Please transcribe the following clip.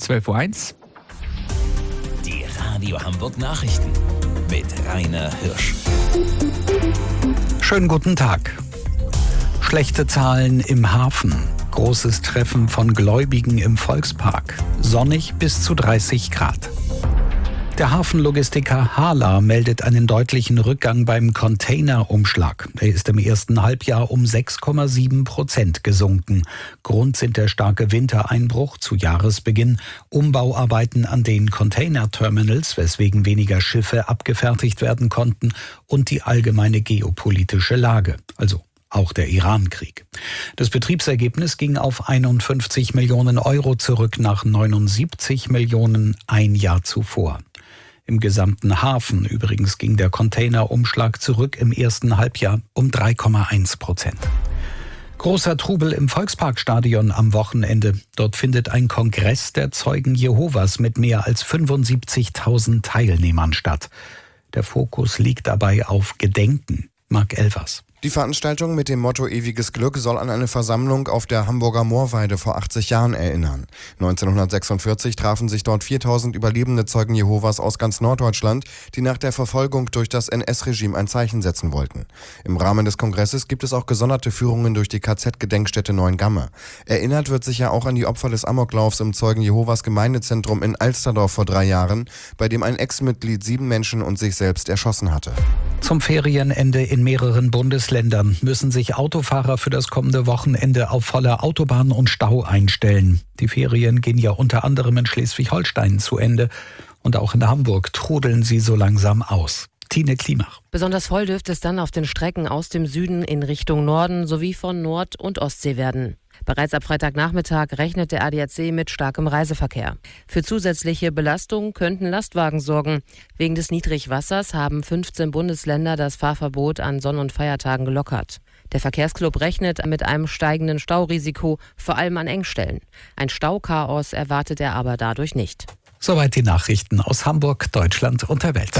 12:01 Uhr. Die Radio Hamburg Nachrichten mit Rainer Hirsch. Schönen guten Tag. Schlechte Zahlen im Hafen. Großes Treffen von Gläubigen im Volkspark. Sonnig bis zu 30 Grad. Der Hafenlogistiker HHLA meldet einen deutlichen Rückgang beim Containerumschlag. Er ist im ersten Halbjahr um 6,7% gesunken. Grund sind der starke Wintereinbruch zu Jahresbeginn, Umbauarbeiten an den Containerterminals, weswegen weniger Schiffe abgefertigt werden konnten, und die allgemeine geopolitische Lage, also auch der Iran-Krieg. Das Betriebsergebnis ging auf 51 Millionen Euro zurück, nach 79 Millionen ein Jahr zuvor. Im gesamten Hafen übrigens ging der Containerumschlag zurück im ersten Halbjahr um 3,1%. Großer Trubel im Volksparkstadion am Wochenende. Dort findet ein Kongress der Zeugen Jehovas mit mehr als 75.000 Teilnehmern statt. Der Fokus liegt dabei auf Gedenken. Marc Elvers. Die Veranstaltung mit dem Motto Ewiges Glück soll an eine Versammlung auf der Hamburger Moorweide vor 80 Jahren erinnern. 1946 trafen sich dort 4.000 überlebende Zeugen Jehovas aus ganz Norddeutschland, die nach der Verfolgung durch das NS-Regime ein Zeichen setzen wollten. Im Rahmen des Kongresses gibt es auch gesonderte Führungen durch die KZ-Gedenkstätte Neuengamme. Erinnert wird sicher auch an die Opfer des Amoklaufs im Zeugen Jehovas Gemeindezentrum in Alsterdorf vor 3 Jahren, bei dem ein Ex-Mitglied 7 Menschen und sich selbst erschossen hatte. Zum Ferienende in mehreren Bundesländern müssen sich Autofahrer für das kommende Wochenende auf volle Autobahn und Stau einstellen. Die Ferien gehen ja unter anderem in Schleswig-Holstein zu Ende. Und auch in Hamburg trudeln sie so langsam aus. Tine Klimach. Besonders voll dürfte es dann auf den Strecken aus dem Süden in Richtung Norden sowie von Nord- und Ostsee werden. Bereits ab Freitagnachmittag rechnet der ADAC mit starkem Reiseverkehr. Für zusätzliche Belastung könnten Lastwagen sorgen. Wegen des Niedrigwassers haben 15 Bundesländer das Fahrverbot an Sonn- und Feiertagen gelockert. Der Verkehrsclub rechnet mit einem steigenden Staurisiko, vor allem an Engstellen. Ein Stauchaos erwartet er aber dadurch nicht. Soweit die Nachrichten aus Hamburg, Deutschland und der Welt.